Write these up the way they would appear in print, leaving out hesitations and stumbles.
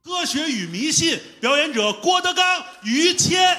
科学与迷信，表演者郭德纲、于谦。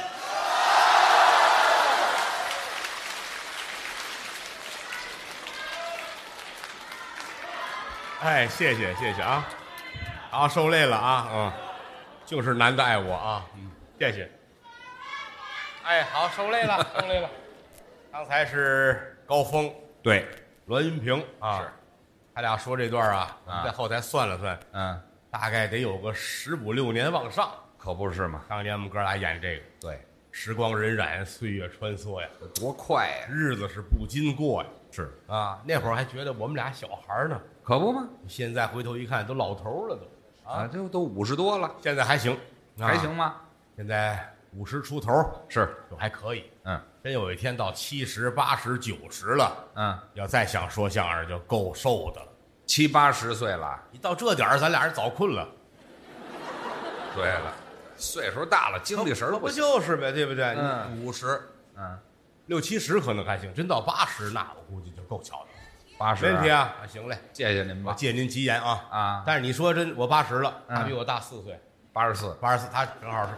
哎，谢谢啊，好，受累了啊，就是难得爱我啊，谢谢。哎，好，受累了。刚才是高峰，对，栾云平啊，是，他俩说这段啊，我们在后台算了算，大概得有个15、16年往上， 可不是嘛。 当年我们哥俩演这个， 对， 时光荏苒，岁月穿梭呀， 多快呀！ 日子是不禁过呀， 是啊，那会儿还觉得我们俩小孩呢， 可不吗？ 现在回头一看，都老头了都， 啊，这都50多了， 现在还行， 还行吗？ 现在50出头， 是都还可以。真有一天到70、80、90了，要再想说相声就够瘦的了。 70、80岁了， 你到这点儿，咱俩人早困了。 对了，岁数大了，精力神儿不就是呗，对不对 ？50， 60、70可能还行，真到80，那我估计就够瞧的。 80， 没问题啊，行嘞， 谢谢您吧， 我借您吉言啊啊！ 但是你说真，我80了，他比我大4岁 ，84， 他正好是。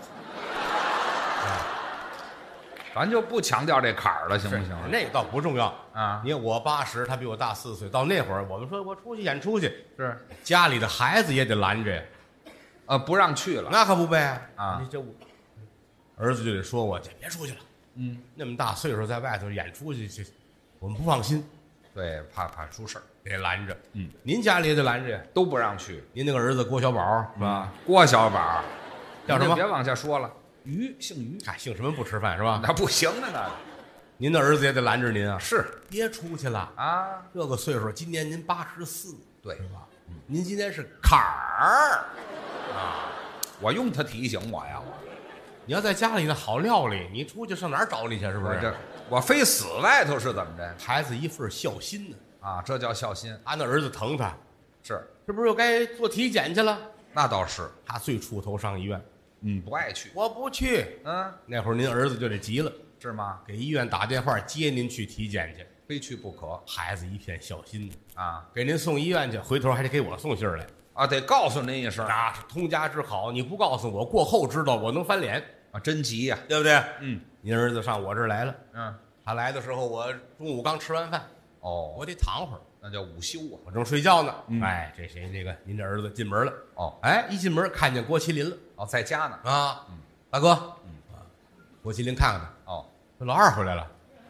咱就不强调这坎儿了，行不行？ 那个倒不重要啊。 你看我80，他比我大4岁。到那会儿，我们说我出去演出去， 是家里的孩子也得拦着呀， 不让去了。 那可不呗啊！ 你这儿子就得说我这别出去了。那么大岁数在外头演出去，我们不放心。 对，怕出事儿， 得拦着。您家里也得拦着呀， 都不让去。 您那个儿子郭小宝是吧？ 郭小宝叫什么？ 别往下说了。姓于， 姓什么不吃饭是吧？ 那不行啊，那您的儿子也得拦着您啊！ 是， 别出去了啊！ 这个岁数，今年您84， 对是吧？您今年是坎儿啊！我用他提醒我呀， 你要在家里呢好料理，你出去上哪儿找你去？是不是？ 我非死外头是怎么着？ 孩子一份孝心呢啊，这叫孝心。 他那儿子疼他， 是不是又该做体检去了？ 那倒是， 他最出头上医院。 不爱去， 我不去。那会儿您儿子就得急了， 是吗？ 给医院打电话接您去体检去， 非去不可。 孩子一片孝心啊， 给您送医院去，回头还得给我送信儿来啊，得告诉您一声， 那是通家之好。你不告诉我，过后知道我能翻脸啊，真急呀， 对不对？您儿子上我这儿来了，他来的时候我中午刚吃完饭，我得躺会儿， 那叫午休啊， 我正睡觉呢。哎，这谁？那个您这儿子进门了。哎，一进门看见郭麒麟了。 在家呢啊，大哥，郭麒麟看看他，这老二回来了，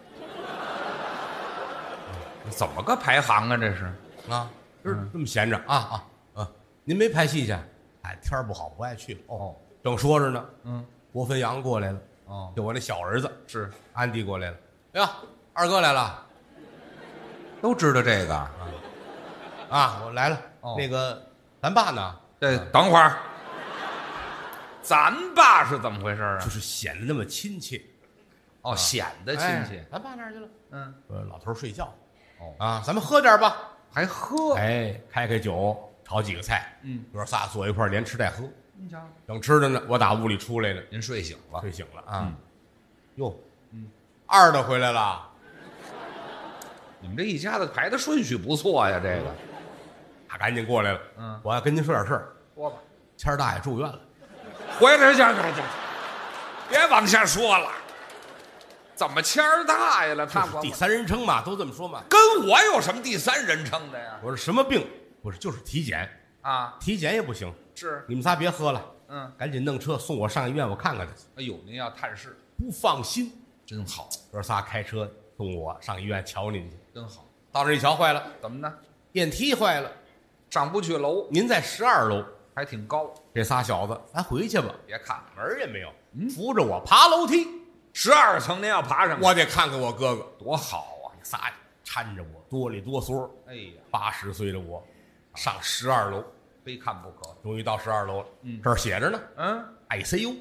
怎么个排行啊？这是啊，就是这么闲着啊，您没拍戏去？哎，天儿不好，不爱去了。正说着呢，郭汾阳过来了，就我那小儿子是安迪过来了。哎呀，二哥来了， 都知道这个啊，我来了。那个，咱爸呢？ 对，等会儿。咱爸是怎么回事啊？ 就是显得那么亲切， 显得亲切。 咱爸哪儿去了？老头睡觉。咱们喝点吧， 还喝？ 哎，开酒，炒几个菜。哥仨坐一块儿连吃带喝。 你瞧， 正吃着呢，我打屋里出来了。 您睡醒了？ 睡醒了啊。哟，二的回来了。 你们这一家子排的顺序不错呀，这个。 他赶紧过来了。我要跟您说点事儿。 说吧。 谦儿大爷住院了。 回来去，别往下说了。怎么谦儿大爷了？他第三人称嘛，都这么说嘛。 跟我有什么第三人称的呀？ 我说什么病？不是，就是体检啊， 体检也不行。 是， 你们仨别喝了， 赶紧弄车送我上医院，我看看他去。 哎呦，您要探视， 不放心， 真好。 哥仨开车送我上医院瞧您去， 真好。 到这一瞧，坏了， 怎么呢？ 电梯坏了， 上不去楼。 您在12楼。 还挺高， 这仨小子，咱回去吧。 别看门也没有，扶着我爬楼梯 ，12层您要爬上去， 我得看看我哥哥多好啊！ 仨搀着我，哆里哆嗦。 哎呀 ，80岁的我上12楼， 非看不可。 终于到12楼了，这儿写着呢，ICU。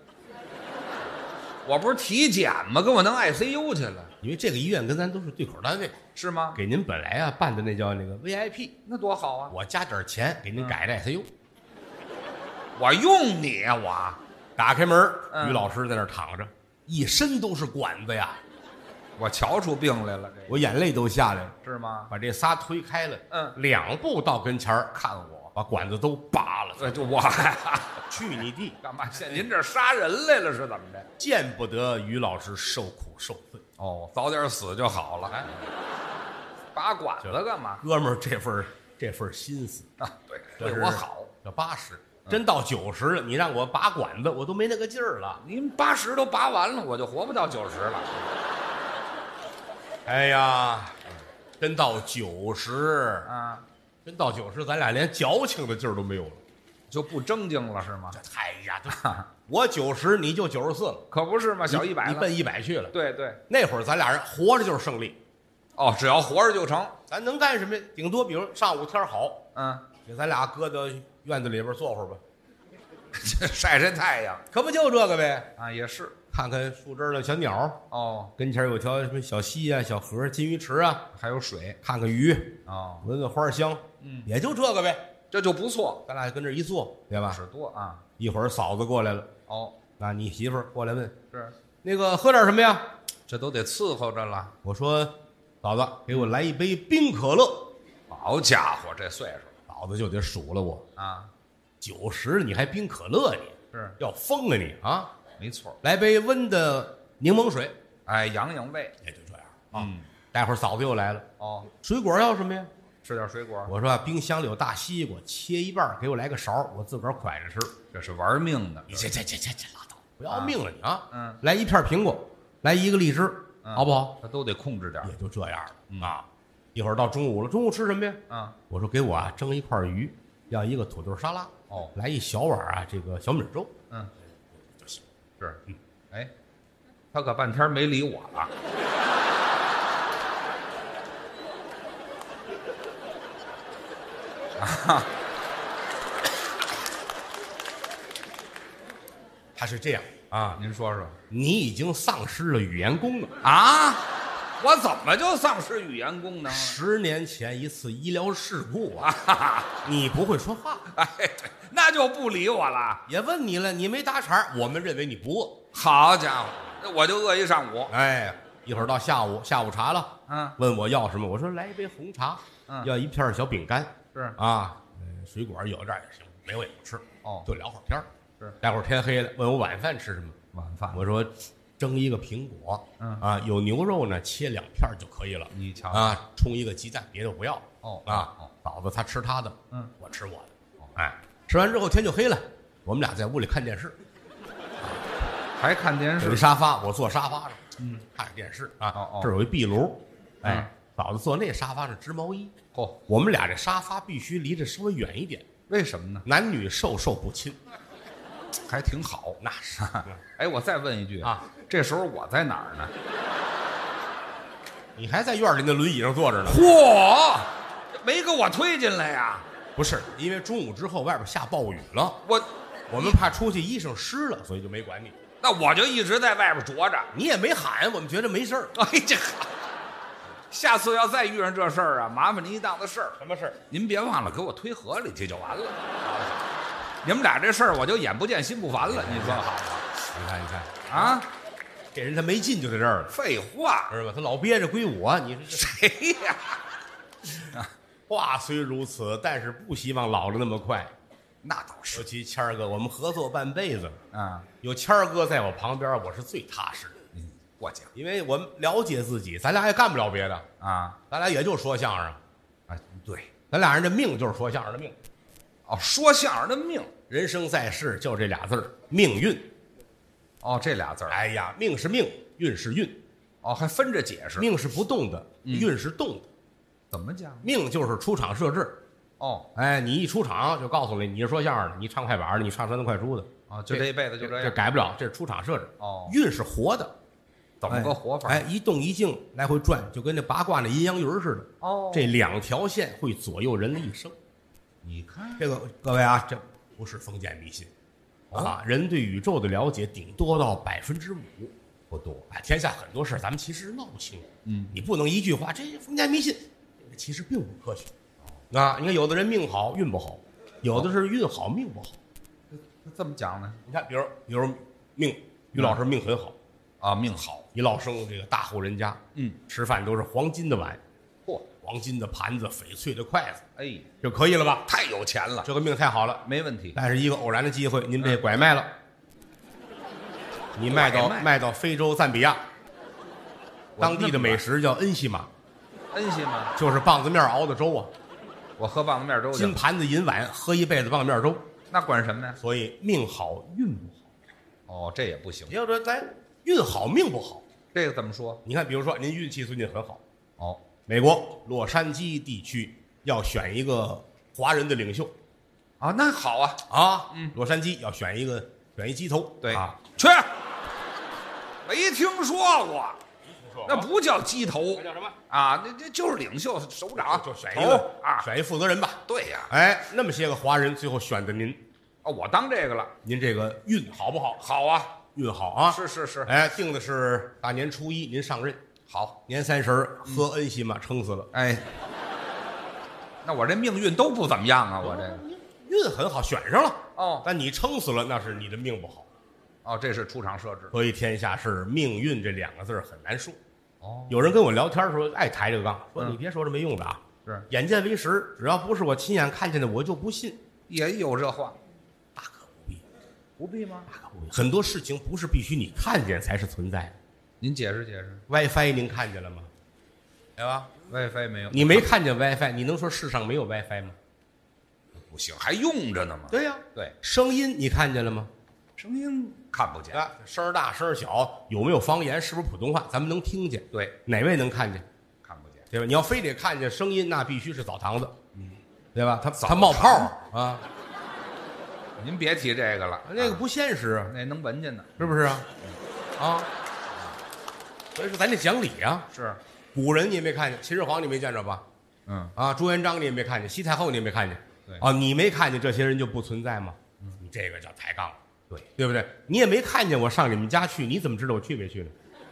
我不是体检吗？给我弄 ICU 去了。 因为这个医院跟咱都是对口单位， 是吗？ 给您本来办的那叫那个 VIP， 那多好啊！ 我加点钱给您改的 ICU。 我用你啊！我打开门，于老师在那儿躺着，一身都是管子呀。 我瞧出病来了， 我眼泪都下来了， 是吗？ 把这仨推开了， 嗯 2步到跟前儿看我， 把管子都扒了。 就我去你弟！ 干嘛？现您这杀人来了是怎么着？ 见不得于老师受苦受罪。 哦，早点死就好了。哎，拔管子干嘛？ 哥们儿这份心思啊，对， 这是对我好。 这80，真到90了，你让我拔管子，我都没那个劲儿了。 您80都拔完了，我就活不到90了。 哎呀，真到90 啊， 真到90，咱俩连矫情的劲儿都没有了， 就不正经了是吗？ 哎呀，我90，你就94了， 可不是嘛，小100了， 你奔100去了。 对对。 那会儿咱俩人活着就是胜利。 哦，只要活着就成。 咱能干什么呀？顶多比如上午天好，给咱俩搁到院子里边坐会儿吧， 晒晒太阳， 可不就这个呗？ 啊，也是。 看看树枝的小鸟， 哦， 跟前有条什么小溪啊、小河、金鱼池啊， 还有水， 看看鱼， 哦， 闻闻花香，也就这个呗， 这就不错。 咱俩跟这一坐，对吧？ 是多啊。 一会儿嫂子过来了， 哦， 那你媳妇儿过来问， 是那个喝点什么呀？ 这都得伺候着了。 我说，嫂子，给我来一杯冰可乐。 好家伙，这岁数， 嫂子就得数了我啊 ，90你还冰可乐你？ 是要疯啊你啊！ 没错。 来杯温的柠檬水， 哎，养养胃。 也就这样啊。待会儿嫂子又来了， 哦， 水果要什么呀？ 吃点水果。 我说冰箱里有大西瓜，切一半，给我来个勺，我自个儿蒯着吃。 这是玩命的。 你这拉倒，不要命了你啊！ 嗯， 来一片苹果，来一个荔枝，好不好？ 他都得控制点。 也就这样了啊。一会儿到中午了，中午吃什么呀？我说给我啊蒸一块鱼，要一个土豆沙拉。哦，来一小碗啊这个小米粥。就行。 是，哎，他可半天没理我了。啊， 他是这样啊， 您说说， 你已经丧失了语言功能啊？我怎么就丧失语言功能了 ？10年前一次医疗事故啊，你不会说话， 哎，对，那就不理我了。 也问你了，你没搭茬，我们认为你不饿。 好家伙，那我就饿一上午。 哎，一会儿到下午茶了，问我要什么，我说来一杯红茶，要一片小饼干， 是啊，水果有点也行，没有也不吃。 哦， 就聊会儿天儿。 是， 待会儿天黑了，问我晚饭吃什么？ 晚饭， 我说蒸一个苹果，有牛肉呢，切2片就可以了。 你瞧啊，冲一个鸡蛋，别的不要。 哦嫂子她吃她的，我吃我的。哎，吃完之后天就黑了，我们俩在屋里看电视， 还看电视。 有一沙发，我坐沙发上，看着电视啊。这儿有一壁炉，哎，嫂子坐那沙发上织毛衣。我们俩这沙发必须离着稍微远一点， 为什么呢？ 男女授受不亲。 还挺好， 那是。 哎，我再问一句啊，这时候我在哪儿呢？ 你还在院里那轮椅上坐着呢。 嚯，没给我推进来呀？ 不是，因为中午之后外边下暴雨了，我们怕出去衣裳湿了，所以就没管你。 那我就一直在外边着着， 你也没喊，我们觉得没事儿。 哎，这下次要再遇上这事儿啊，麻烦您一档子事儿。 什么事儿？ 您别忘了给我推河里去就完了。你们俩这事儿我就眼不见心不烦了，你说好吗？ 你看啊， 这人他没劲就在这儿了。 废话， 是吧？他老憋着归我，你说谁呀？ 话虽如此，但是不希望老了那么快。 那倒是， 尤其谦儿哥，我们合作半辈子啊， 有谦儿哥在我旁边，我是最踏实的。 过奖， 因为我们了解自己，咱俩也干不了别的啊， 咱俩也就说相声。 哎，对， 咱俩人的命就是说相声的命。 哦，说相声的命， 人生在世就这俩字儿，命运。 哦，这俩字儿。 哎呀，命是命，运是运。 哦，还分着解释。 命是不动的，运是动的。 怎么讲？ 命就是出场设置。 哦， 哎，你一出场就告诉你，你是说相声的，你唱快板的，你唱山东快书的。 哦，就这一辈子就这样， 这改不了，这是出场设置。 哦， 运是活的， 怎么个活法？ 哎，一动一静来回转，就跟那八卦那阴阳鱼似的。 哦， 这2条线会左右人的一生。 你看这个，各位啊，这不是封建迷信啊。人对宇宙的了解顶多到5%，不多。哎，天下很多事咱们其实闹不清。你不能一句话，这封建迷信，其实并不科学。啊，你看有的人命好运不好，有的是运好命不好。 这么讲呢？ 你看，比如命，于老师命很好啊，命好， 一落生这个大户人家，吃饭都是黄金的碗。 嚯， 黄金的盘子、翡翠的筷子， 哎， 就可以了吧？ 太有钱了， 这个命太好了。 没问题。 但是一个偶然的机会，您被拐卖了，你卖到非洲赞比亚，当地的美食叫恩西玛， 恩西吗？ 就是棒子面熬的粥啊， 我喝棒子面粥去金盘子银碗，喝一辈子棒子面粥， 那管什么呀？ 所以命好运不好。 哦，这也不行。 也有说咱运好命不好， 这个怎么说？ 你看，比如说您运气最近很好， 哦， 美国洛杉矶地区要选一个华人的领袖啊，那好啊， 啊，洛杉矶要选一鸡头， 对啊， 去，没听说过，那不叫鸡头那叫什么？ 啊，那就是领袖首长， 就选一个头啊， 选一负责人吧。 对呀， 哎，那么些个华人，最后选的您， 哦，我当这个了， 您这个运好不好？ 好啊， 运好啊！ 是， 哎，定的是大年初一您上任， 好， 年30喝恩西玛撑死了， 哎，那我这命运都不怎么样啊，我这个， 运很好，选上了。 哦但你撑死了，那是你的命不好。 哦，这是出场设置， 所以天下事，命运这2个字很难说。 哦， 有人跟我聊天的时候爱抬这个杠，说嗯你别说这没用的啊， 是眼见为实，只要不是我亲眼看见的，我就不信。 也有这话， 大可不必， 不必吗？ 大可不必。很多事情不是必须你看见才是存在的。 您解释解释 WiFi 您看见了吗？对吧？ ，WiFi 没有， 你没看见 WiFi，你能说世上没有 WiFi 吗？ 不行，还用着呢吗？ 对呀、 对， 声音你看见了吗？ 声音看不见， 啊，声儿大声儿小，有没有方言？是不是普通话？咱们能听见。 对， 哪位能看见？ 看不见， 对吧？你要非得看见声音，那必须是澡堂子，对吧？它澡它冒泡啊， 您别提这个了， 那个不现实啊， 那能闻见呢， 是不是啊？啊，所以说咱得讲理啊。 是， 古人你也没看见，秦始皇你没见着吧？ 嗯， 啊，朱元璋你也没看见，西太后你也没看见， 对啊，你没看见这些人就不存在吗？你这个叫抬杠，对不对？你也没看见我上你们家去，你怎么知道我去没去呢？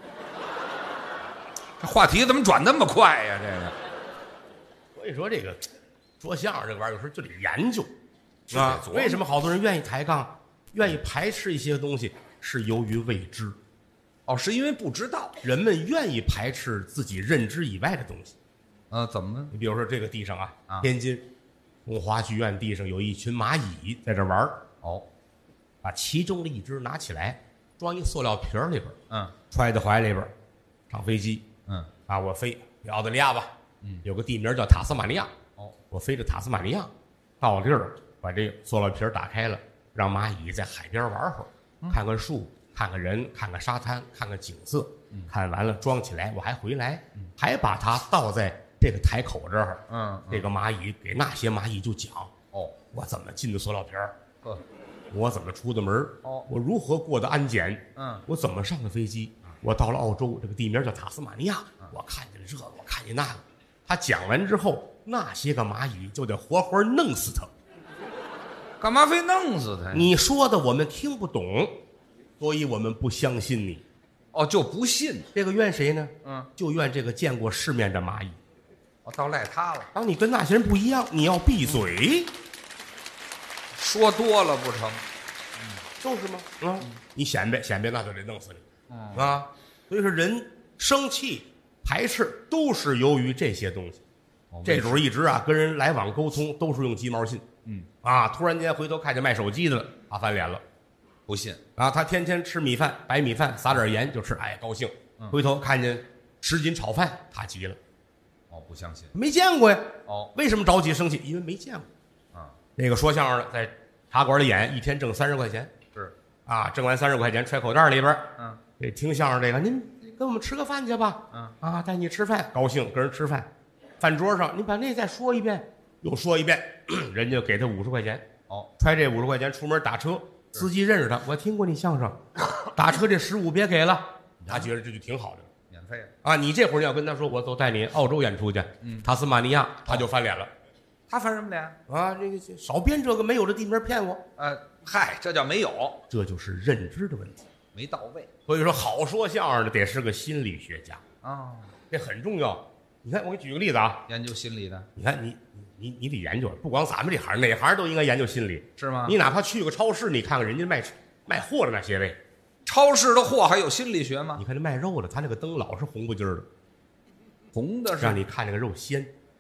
这话题怎么转那么快呀？这个所以说这个说相声这个玩意儿有时候就得研究是啊得琢。磨为什么好多人愿意抬杠，愿意排斥一些东西，是由于未知。 哦，是因为不知道， 人们愿意排斥自己认知以外的东西。 怎么呢？ 你比如说这个地上啊天津中华剧院地上有一群蚂蚁在这玩儿， 哦， 把其中的一只拿起来，装一塑料瓶儿里边儿， 嗯揣在怀里边儿，上飞机嗯， 啊，我飞澳大利亚吧，有个地名叫塔斯马尼亚， 哦， 我飞到塔斯马尼亚，到了地儿把这塑料瓶儿打开了，让蚂蚁在海边玩会儿，看看树，看看人，看看沙滩，看看景色，看完了装起来，我还回来，还把它倒在这个台口这儿，这个蚂蚁给那些蚂蚁就讲， 哦， 我怎么进的塑料瓶儿， 呵， 我怎么出的门儿哦我如何过的安检，我怎么上的飞机，我到了澳洲，这个地名叫塔斯马尼亚，我看见了这个，我看见那个。他讲完之后，那些个蚂蚁就得活活弄死他。 干嘛非弄死他呀？ 你说的我们听不懂，所以我们不相信你。 哦，就不信， 这个怨谁呢？就怨这个见过世面的蚂蚁。 哦，倒赖他了， 当你跟那些人不一样，你要闭嘴， 说多了不成？ 就是吗？你显摆显摆，那就得弄死你。啊，所以说人生气、排斥都是由于这些东西。这主一直跟人来往沟通都是用鸡毛信。突然间回头看见卖手机的了，他翻脸了。 不信啊，他天天吃米饭，白米饭撒点盐就吃，哎，高兴。回头看见10斤炒饭，他急了。 哦，不相信没见过呀。 哦， 为什么着急生气？因为没见过。那个说相声的在茶馆里演，一天挣30块钱。 是挣完30块钱揣口袋里边。 这听相声这个，您跟我们吃个饭去吧。带你吃饭，高兴跟人吃饭。饭桌上，你把那再说一遍，又说一遍，人家给他50块钱。 哦， 揣这50块钱出门打车，司机认识他，我听过你相声，打车这15别给了。他觉得这就挺好的。 免费了你这会儿要跟他说，我走带你澳洲演出去，塔斯马尼亚，他就翻脸了。 他翻什么脸？ 这个少编这个没有的地名骗我。 嗨，这叫没有， 这就是认知的问题， 没到位所以说，好说相声的得是个心理学家啊， 这很重要。你看，我给你举个例子啊， 研究心理的你看你得研究，不光咱们这行，哪行都应该研究心理， 是吗？ 你哪怕去个超市，你看看人家卖货的那些位， 超市的货还有心理学吗？ 你看这卖肉的，他那个灯老是红不筋儿的， 红的是让你看这个肉鲜。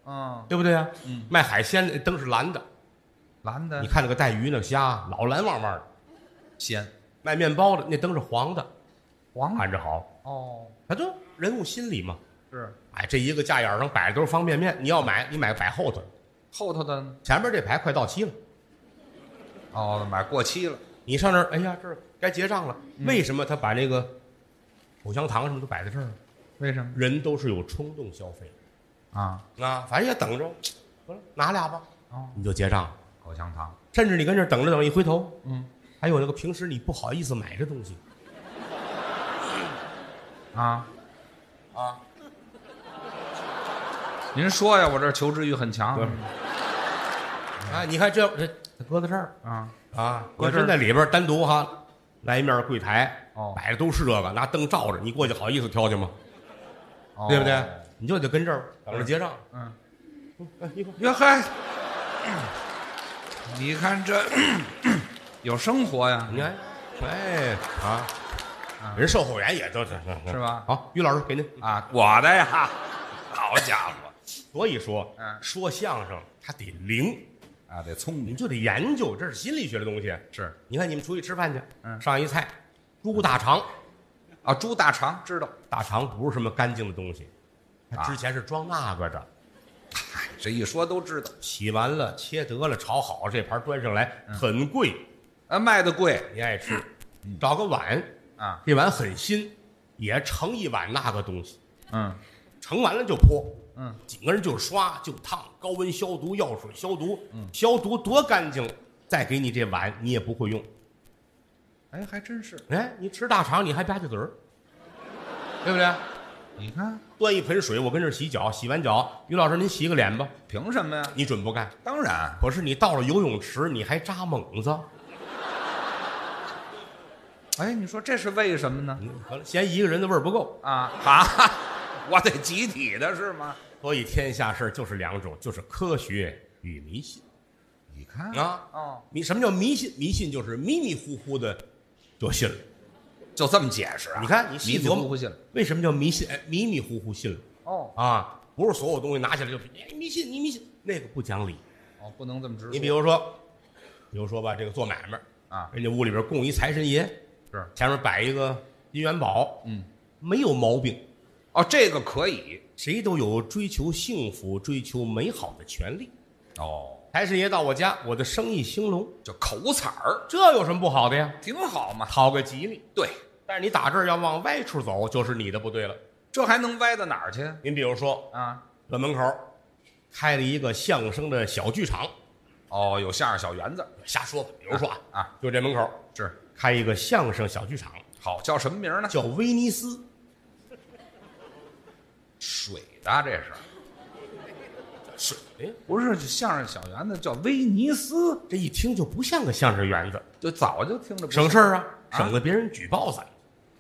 对不对啊？ 嗯， 卖海鲜的灯是蓝的， 蓝的你看那个带鱼那个虾老蓝汪汪的。 鲜， 卖面包的那灯是黄的， 黄看着好。 哦， 他就人物心理嘛。 是哎，这一个架眼上摆的都是方便面，你要买，你买摆后头， 后头的前面这排快到期了， 哦，买过期了。 你上那儿，哎呀，这儿该结账了。为什么他把那个口香糖什么都摆在这儿？ 为什么人都是有冲动消费啊？ 啊，反正也等着，得了，拿俩吧，你就结账。 口香糖， 甚至你跟这儿等着等，一回头， 还有那个平时你不好意思买的东西啊。您说呀，我这求知欲很强。 啊，你看这搁在这儿搁真在里边单独哈，来一面柜台，摆的都是这个，拿灯照着，你过去好意思挑去吗？对不对？你就得跟这儿等着结账。 哟嗨，你看这有生活呀！ 你看，人售货员也都是吧？ 好，于老师给您啊，我的呀，好家伙！ 所以说，说相声他得灵啊，得聪明， 你就得研究，这是心理学的东西。 是， 你看你们出去吃饭去，上一菜，猪大肠， 啊，猪大肠知道， 大肠不是什么干净的东西，它之前是装那个的。 哎，这一说都知道。 洗完了，切得了，炒好，这盘端上来，很贵， 卖的贵， 你爱吃，找个碗啊， 这碗很新，也盛一碗那个东西，盛完了就泼。几个人就刷就烫，高温消毒，药水消毒，消毒多干净，再给你这碗你也不会用。 哎，还真是。 哎，你吃大肠你还吧唧嘴儿，对不对？ 你看， 端一盆水，我跟这儿洗脚，洗完脚，于老师您洗个脸吧。 凭什么呀？ 你准不干？ 当然。 可是你到了游泳池，你还扎猛子。 哎，你说这是为什么呢？ 可能嫌一个人的味儿不够啊！我得集体的是吗？ 所以天下事就是两种，就是科学与迷信。 你看你什么叫迷信？迷信就是迷迷糊糊的就信了， 就这么解释啊？ 你看你迷迷糊糊信了， 为什么叫迷信？哎，迷迷糊糊信了。不是所有东西拿起来就迷信，你迷信那个不讲理。 不能这么直说。 你比如说吧，这个做买卖人家屋里边供一财神爷， 是前面摆一个金元宝，没有毛病。 这个可以， 谁都有追求幸福、追求美好的权利。财神爷到我家，我的生意兴隆， 就口彩儿， 这有什么不好的呀？ 挺好嘛， 讨个吉利。 对， 但是你打这儿要往歪处走，就是你的不对了。 这还能歪到哪儿去？ 您比如说这门口开了一个相声的小剧场， 有相声小园子， 瞎说吧。比如说就这门口是开一个相声小剧场， 好，叫什么名呢？ 叫威尼斯。 水的这是水， 不是相声小园子，叫威尼斯， 这一听就不像个相声园子， 就早就听着不省事儿省得别人举报咱。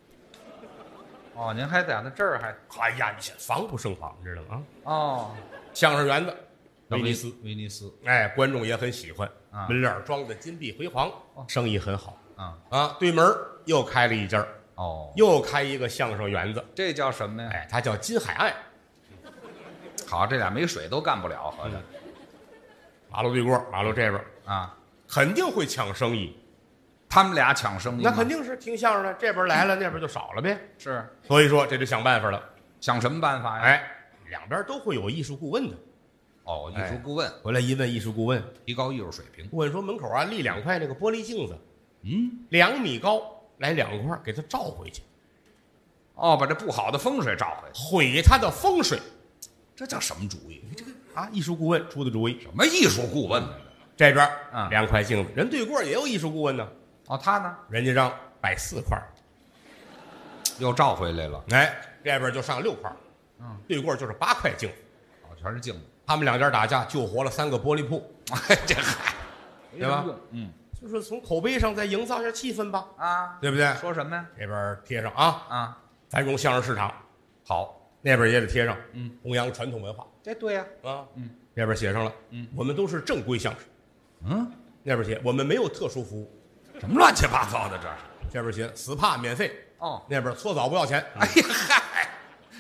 您还在那这儿哎呀，你防不胜防，你知道吗？ 相声园子，威尼斯，哎，观众也很喜欢，门脸装的金碧辉煌，生意很好。对门又开了一家，又开一个相声园子， 这叫什么呀？ 哎，它叫金海岸。 好，这俩没水都干不了，合着。 马路对过，马路这边肯定会抢生意。 他们俩抢生意， 那肯定是听相声的，这边来了，那边就少了呗。 是， 所以说这就想办法了。 想什么办法呀？ 哎，两边都会有艺术顾问的。 艺术顾问回来一问艺术顾问， 提高艺术水平。 顾问说门口立2块那个玻璃镜子，2米高，来2块，给它照回去。 把这不好的风水照回去， 毁它的风水。 这叫什么主意？ 这个艺术顾问出的主意。 什么艺术顾问呢？ 这边2块镜子，人对过也有艺术顾问呢。 他呢？ 人家让摆4块， 又照回来了。 哎，这边就上6块，对过就是8块镜子， 全是镜子。 他们2家打架，救活了3个玻璃铺。 这嗨， 对吧？就是从口碑上再营造一下气氛吧。对不对？ 说什么呀？ 这边贴上繁荣相声市场， 好。 那边也得贴上，弘扬传统文化。 这对呀， 这边写上了，我们都是正规相声。那边写我们没有特殊服务。 什么乱七八糟的这是？ 这边写 SPA 免费。 那边搓澡不要钱。 哎呀嗨，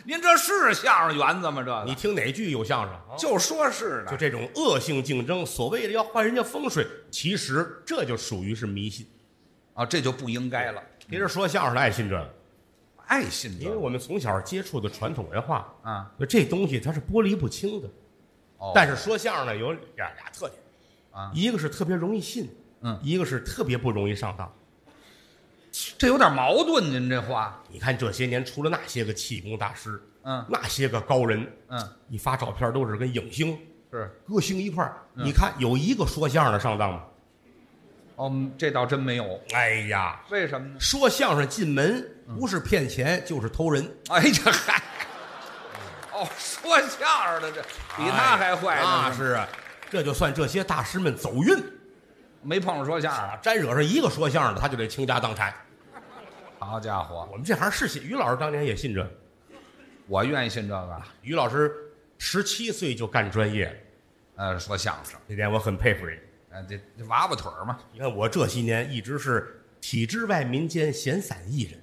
您这是相声园子吗？这个你听哪句有相声？ 就说是呢， 就这种恶性竞争，所谓的要换人家风水，其实这就属于是迷信啊，这就不应该了。 其实说相声的爱信这个， 爱信这个， 因为我们从小接触的传统文化啊， 这东西它是剥离不清的。 哦， 但是说相声呢有俩特点啊， 一个是特别容易信，一个是特别不容易上当。 这有点矛盾，您这话。 你看这些年出了那些个气功大师， 那些个高人，一发照片都是跟影星是歌星一块儿。你看有一个说相声的上当吗？ 哦，这倒真没有。 哎呀， 为什么呢？ 说相声进门不是骗钱就是偷人。 哎呀嗨，哦，说相声的这比他还坏呢。 那是啊，这就算这些大师们走运， 没碰上说相声， 沾惹上一个说相声的，他就得倾家荡产。 好家伙， 我们这行是信，于老师当年也信这， 我愿意信这个。 于老师17岁就干专业了， 说相声， 这点我很佩服人。 这娃娃腿儿嘛。 你看我这些年一直是体制外民间闲散艺人，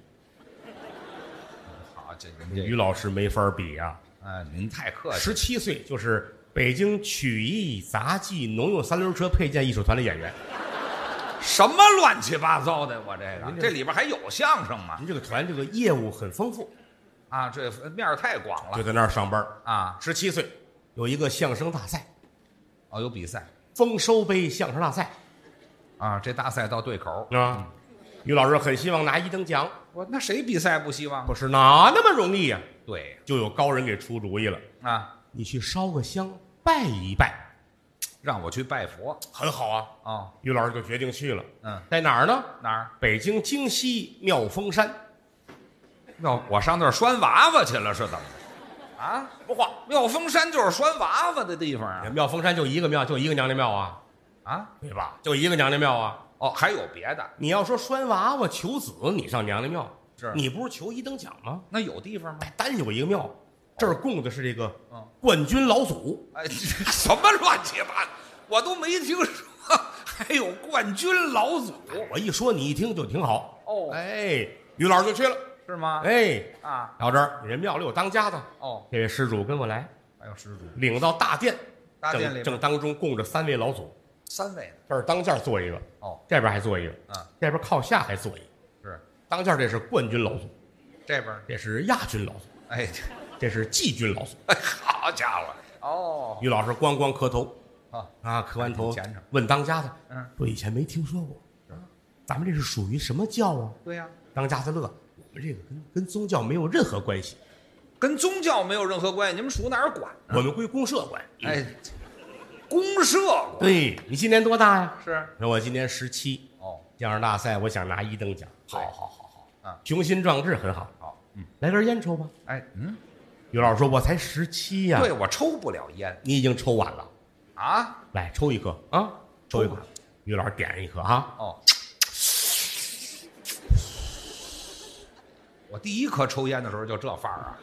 好，这于老师没法比啊。 您太客气。 17岁就是北京曲艺杂技农用三轮车配件艺术团的演员。 什么乱七八糟的？我这里边还有相声吗？ 您这个团这个业务很丰富啊，这面儿太广了。 就在那儿上班啊。 17岁有一个相声大赛， 哦，有比赛， 丰收杯相声大赛啊，这大赛到对口啊。于老师很希望拿1等奖， 那谁比赛不希望？ 不是哪那么容易呀？ 对， 就有高人给出主意了啊， 你去烧个香拜一拜， 让我去拜佛。 很好啊。 哦， 于老师就决定去了。 在哪儿呢？ 哪儿？ 北京京西妙峰山。 我上那儿拴娃娃去了是怎么的？啊， 不话， 妙峰山就是拴娃娃的地方啊。 妙峰山就一个庙，就一个娘娘庙啊。 啊， 对吧？就一个娘娘庙啊。 哦，还有别的？ 你要说拴娃娃求子，你上娘娘庙， 是你不是求1等奖吗？ 那有地方吗？ 单有一个庙，这儿供的是这个冠军老祖。 哎，什么乱七八糟，我都没听说还有冠军老祖。 我一说你一听就挺好。 哦， 哎，于老师就去了， 是吗？ 哎啊， 到这儿人庙里有当家的。 哦， 这位施主跟我来， 还有施主领到大殿， 大殿里正当中供着3位老祖。 3位呢？ 这儿当间坐一个，这边还坐一个，这边靠下还坐一个。 是当间这是冠军老祖， 这边这是亚军老祖， 哎， 这是季军老祖。 哎，好家伙！哦， 于老师咣咣磕头，磕完头问当家的，说以前没听说过，咱们这是属于什么教啊？ 对呀， 当家的乐，我们这个跟宗教没有任何关系， 跟宗教没有任何关系，你们属哪儿管？ 我们归公社管。 哎。公社管。 对，你今年多大呀？ 是， 那我今年17。 哦， 相声大赛我想拿1等奖。 好， 雄心壮志很好。 好， 来根烟抽吧。 哎， 于老师说：“我才17呀。” 对，我抽不了烟。 你已经抽完了啊？ 来抽一颗啊，抽一颗。于老师点一颗啊。 哦，我第一颗抽烟的时候就这范儿啊。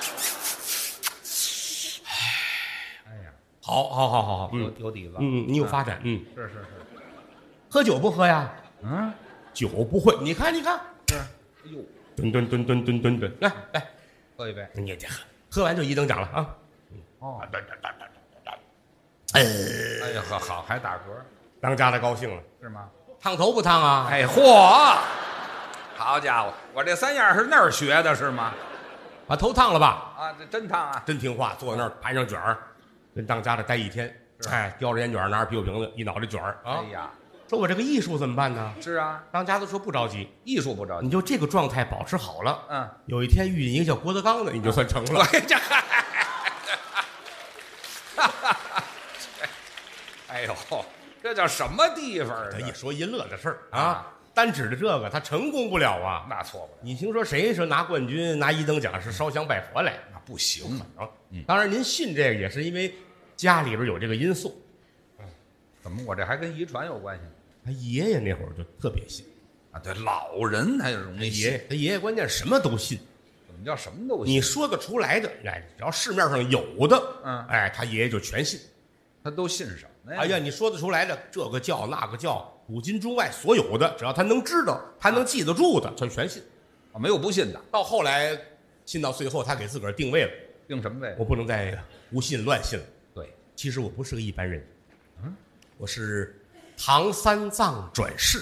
好， 有底子， 你有发展， 是， 喝酒不喝呀？酒不会，你看， 是，哎呦， 吨，来， 喝一杯， 你这喝完就1等奖了啊！ 哦，哎呀，好，还打嗝， 当家的高兴了， 是吗？ 烫头不烫啊？ 哎，嚯，好家伙，我这3样是那儿学的是吗？ 把头烫了吧？ 啊，这真烫啊！ 真听话，坐在那儿盘上卷儿。跟当家的待1天，叼着烟卷，拿着啤酒瓶子，一脑袋卷儿啊！ 哎呀， 说我这个艺术怎么办呢？ 是啊， 当家的说不着急， 艺术不着急， 你就这个状态保持好了。 有一天遇见一个叫郭德纲的，你就算成了。 哎呦，这叫什么地方啊？ 他一说淫乐的事儿啊，单指着这个，他成功不了啊。 那错不了。 你听说谁说拿冠军、拿1等奖是烧香拜佛来？ 那不行啊！当然，您信这个也是因为家里边有这个因素。 怎么我这还跟遗传有关系？ 他爷爷那会儿就特别信啊，对，老人他就容易信。 他爷爷关键什么都信。 怎么叫什么都信？ 你说得出来的，哎，只要市面上有的，哎，他爷爷就全信。 他都信什么呀？ 哎呀，你说得出来的，这个教那个教，古今中外所有的，只要他能知道，他能记得住的，他全信。 没有不信的。 到后来， 信到最后，他给自个儿定位了， 定什么位？ 我不能再胡信乱信了。 对， 其实我不是个一般人，我是唐三藏转世。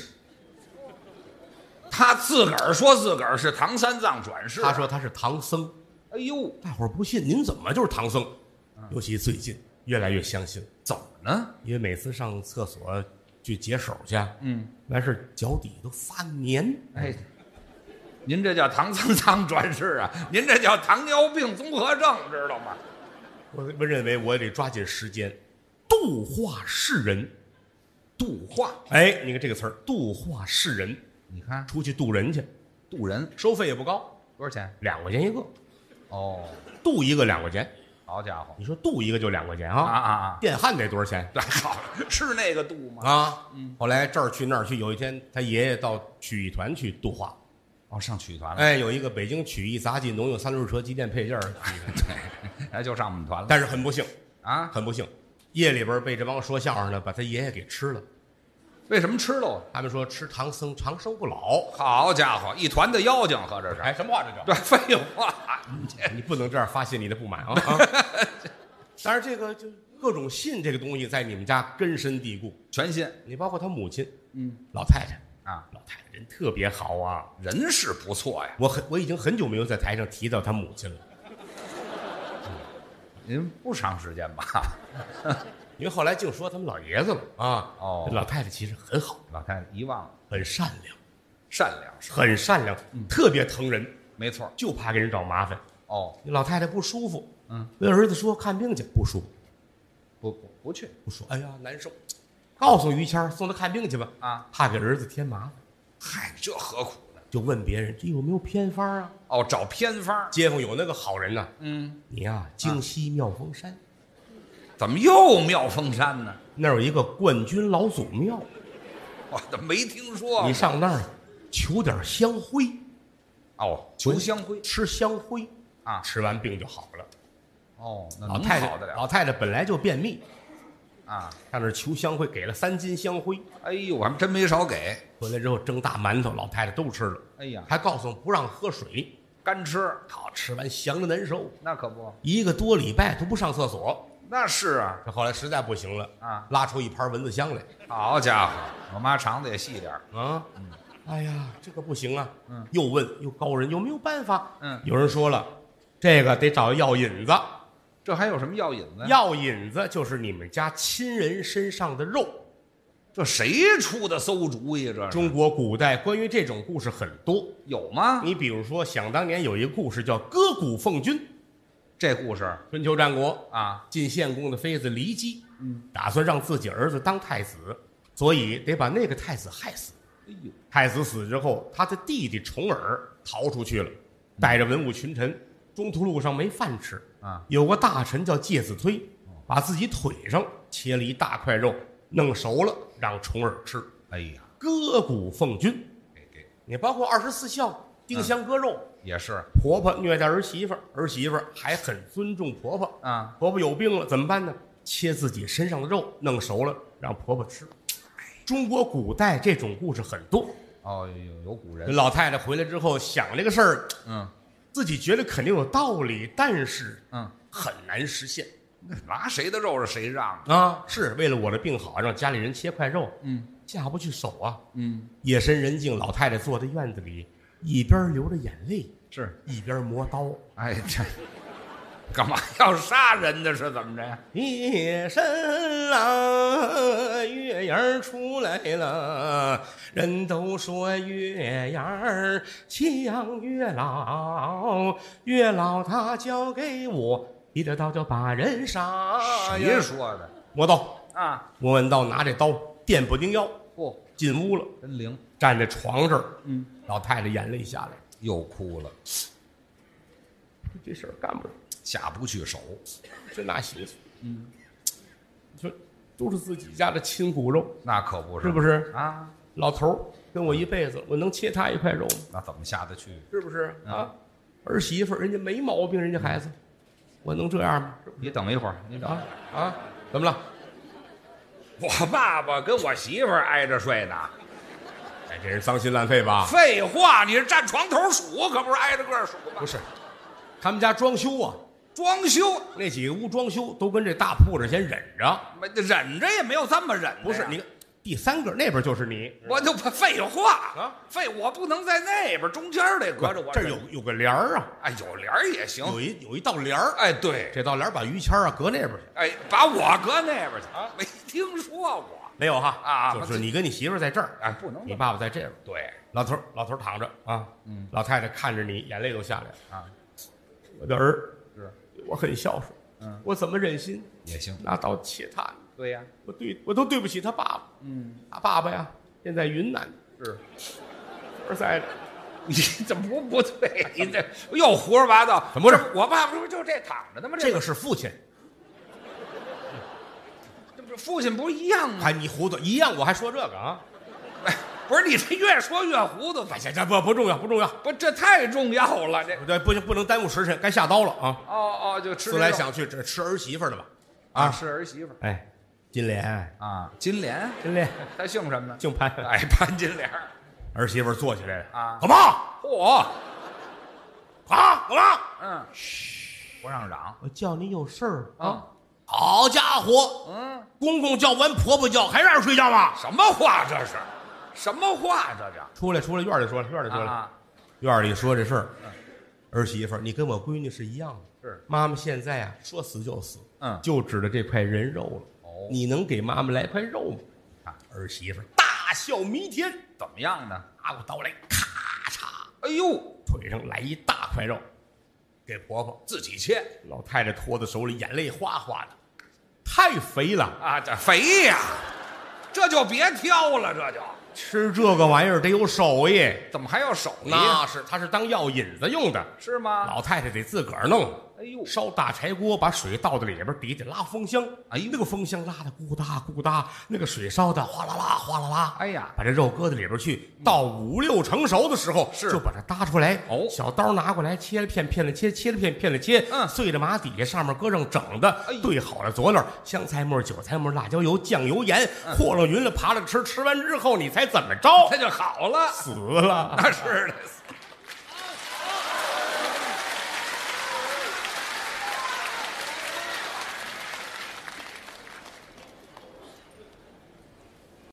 他自个儿说自个儿是唐三藏转世， 他说他是唐僧。 哎呦， 大伙儿不信，您怎么就是唐僧？尤其最近越来越相信， 怎么呢？ 因为每次上厕所去解手去，完事脚底都发黏。 哎，您这叫唐三藏转世啊，您这叫糖尿病综合症，知道吗？ 我认为我得抓紧时间度化世人。 度化， 哎，你看这个词儿，度化世人， 你看出去渡人去， 渡人收费也不高多少钱 ，2块钱一个， 哦， 渡一个2块钱。 好家伙， 你说渡一个就2块钱啊！ 电焊得多少钱？ 对，好，是那个渡吗？ 啊，后来这儿去那儿去，有一天他爷爷到曲艺团去度化。 哦，上曲艺团了。 哎，有一个北京曲艺杂技农用三轮车机电配件对， 哎，就上我们团了。 但是很不幸啊， 很不幸，夜里边被这帮说相声的把他爷爷给吃了。 为什么吃了？ 他们说吃唐僧长生不老。 好家伙，一团的妖精，合着是。 哎，什么话这叫？ 对，废话， 你不能这样发泄你的不满啊！当然，这个就各种信这个东西在你们家根深蒂固， 全信。 你包括他母亲，老太太啊， 老太太人特别好啊， 人是不错呀。 我已经很久没有在台上提到他母亲了。 您不长时间吧？ 因为后来净说他们老爷子了啊。 哦， 老太太其实很好， 老太太遗忘了， 很善良， 善良是很善良，特别疼人， 没错。 就怕给人找麻烦。 哦， 老太太不舒服，跟儿子说看病去，不舒服， 不去， 不说，哎呀难受，告诉于谦送他看病去吧。 啊， 怕给儿子添麻烦。 嗨，这何苦呢？ 就问别人这有没有偏方啊？ 哦，找偏方。 街坊有那个好人呐，你呀，京西妙峰山， 怎么又妙峰山呢？ 那儿有一个冠军老祖庙， 我怎么没听说？ 你上那儿求点香灰， 哦，求香灰， 吃香灰啊， 吃完病就好了。 哦，那老太太好得了。 老太太本来就便秘啊， 上那儿求香灰，给了3斤香灰。 哎呦，我还真没少给。 回来之后蒸大馒头，老太太都吃了。 哎呀， 还告诉我不让喝水， 干吃。 好，吃完香的难受， 那可不 1个多礼拜都不上厕所。 那是啊， 这后来实在不行了啊， 拉出一盘蚊子香来。 好家伙，我妈肠子也细点啊。哎呀，这个不行啊。又问又高人有没有办法？有人说了，这个得找药引子。 这还有什么药引子？ 药引子就是你们家亲人身上的肉。 这谁出的馊主意？这中国古代关于这种故事很多， 有吗？ 你比如说，想当年有一个故事叫割骨奉君。 这故事春秋战国啊， 晋献公的妃子骊姬，打算让自己儿子当太子，所以得把那个太子害死。 哎呦， 太子死之后，他的弟弟重耳逃出去了，带着文武群臣，中途路上没饭吃啊。 有个大臣叫介子推，把自己腿上切了一大块肉，弄熟了让重耳吃。 哎呀， 割骨奉君，你包括24孝丁香割肉。 也是婆婆虐待儿媳妇，儿媳妇还很尊重婆婆啊。 婆婆有病了怎么办呢？切自己身上的肉，弄熟了让婆婆吃。中国古代这种故事很多。 哦，有古人。 老太太回来之后想这个事儿，自己觉得肯定有道理，但是很难实现。 拿谁的肉是谁让啊？是为了我的病好，让家里人切块肉，下不去手啊。夜深人静，老太太坐在院子里，一边流着眼泪， 是一边磨刀。 哎，这干嘛要杀人呢？是怎么着呀？ 夜深了，月牙出来了，人都说月牙像月老，月老他交给我一的刀就把人杀。 谁说的？ 磨刀啊！ 磨完刀拿这刀电不丁腰，进屋了， 真灵。 站在床这儿，老太太眼泪下来， 又哭了。 这事儿干不了， 下不去手， 真拿心思。你说都是自己家的亲骨肉， 那可不是， 是不是啊？ 老头儿跟我一辈子，我能切他一块肉吗？ 那怎么下得去？ 是不是啊？儿媳妇人家没毛病，人家孩子，我能这样吗？ 你等一会儿，你等啊？怎么了？ 我爸爸跟我媳妇儿挨着睡呢。 哎，这人脏心烂肺吧？ 废话，你是占床头数，可不是挨着个数吧？ 不是， 他们家装修啊， 装修那几个屋装修都跟这大铺子先忍着， 忍着也没有这么忍的呀。 不是你第三个那边就是你， 我就废话啊， 我不能在那边，中间得搁着我。 这儿有个帘儿啊， 哎，有帘儿也行。 有一道帘儿， 哎，对， 这道帘儿把于谦啊搁那边去。 哎，把我搁那边去啊？ 没听说过。 没有哈啊， 就是你跟你媳妇在这儿， 哎，不能。 你爸爸在这边。 对， 老头躺着啊，老太太看着你，眼泪都下来了啊。 我的儿是我很孝顺，我怎么忍心也行拿刀切他？ 对呀， 我都对不起他爸爸。他爸爸呀，现在云南是儿在的。 你怎么不对？你这又胡说八道。 怎么回事？ 我爸爸不就这躺着的吗？ 这个是父亲。 这不父亲不是一样吗？ 哎，你糊涂一样，我还说这个啊？ 哎，不是你这越说越糊涂。 哎，这不重要， 不，这太重要了。这不能耽误时辰，该下刀了啊！ 哦，就吃。 思来想去，这吃儿媳妇的吧？ 啊，是儿媳妇。 哎，金莲啊，金莲，他姓什么呢？ 姓潘。 哎，潘金莲。 儿媳妇坐起来了啊， 干嘛？ 嚯！ 干嘛？ 嘘，不让嚷。 我叫你有事儿啊！好家伙，公公叫完，婆婆叫，还让人睡觉吗？ 什么话这是？什么话这叫？ 出来，院里说了，院里说这事儿。儿媳妇，你跟我闺女是一样的。 是， 妈妈现在啊，说死就死，就指着这块人肉了。 哦， 你能给妈妈来块肉吗？儿媳妇大笑弥天， 怎么样呢？ 拿过刀来，咔嚓， 哎呦， 腿上来一大块肉，给婆婆自己切。 老太太托在手里，眼泪哗哗的，太肥了啊！这肥呀，这就别挑了，这就吃这个玩意儿得有手艺。 怎么还要手艺？ 那是，它是当药引子用的， 是吗？ 老太太得自个儿弄。 哎呦， 烧大柴锅，把水倒到里边，底下拉风箱。 哎呦， 那个风箱拉的咕哒咕哒，那个水烧的哗啦啦哗啦啦。 哎呀， 把这肉搁在里边去，到5、6成熟的时候，就把它搭出来。 哦， 小刀拿过来，切了片，片了切，切了片，片了切。碎了码底下，上面搁上整的，兑好了佐料，香菜末、韭菜末、辣椒油、酱油、盐，和了匀了，扒了吃。吃完之后，你猜怎么着？ 它就好了， 死了。 那是的。